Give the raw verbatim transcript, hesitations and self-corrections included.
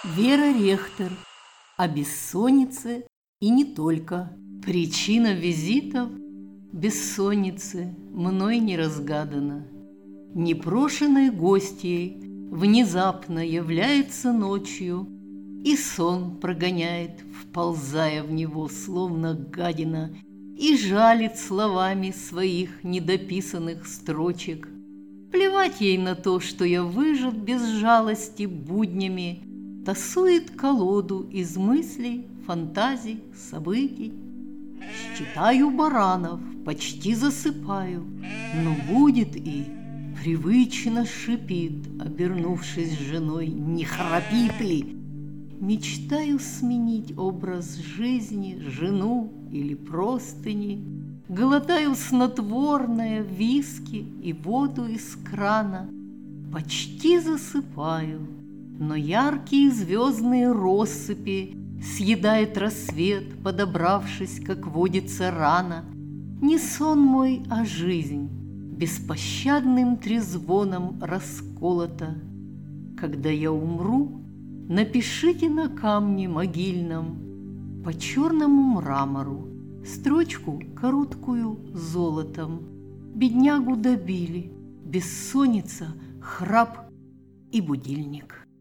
Вера Рехтер. О бессоннице и не только. Причина визитов бессонницы мной не разгадана. Непрошенной гостьей внезапно является ночью и сон прогоняет, вползая в него, словно гадина, и жалит словами своих недописанных строчек. Плевать ей на то, что я выжат без жалости буднями, тасует колоду из мыслей, фантазий, событий. Считаю баранов, почти засыпаю, но будет и привычно шипит, обернувшись женой: не храпи ты! Мечтаю сменить образ жизни, жену или простыни. Глотаю снотворное, виски и воду из крана. Почти засыпаю, но яркие звездные россыпи съедает рассвет, подобравшись, как водится, рано. Не сон мой, а жизнь беспощадным трезвоном расколота. Когда я умру, напишите на камне могильном по черному мрамору строчку короткую золотом. Беднягу добили бессонница, храп и будильник.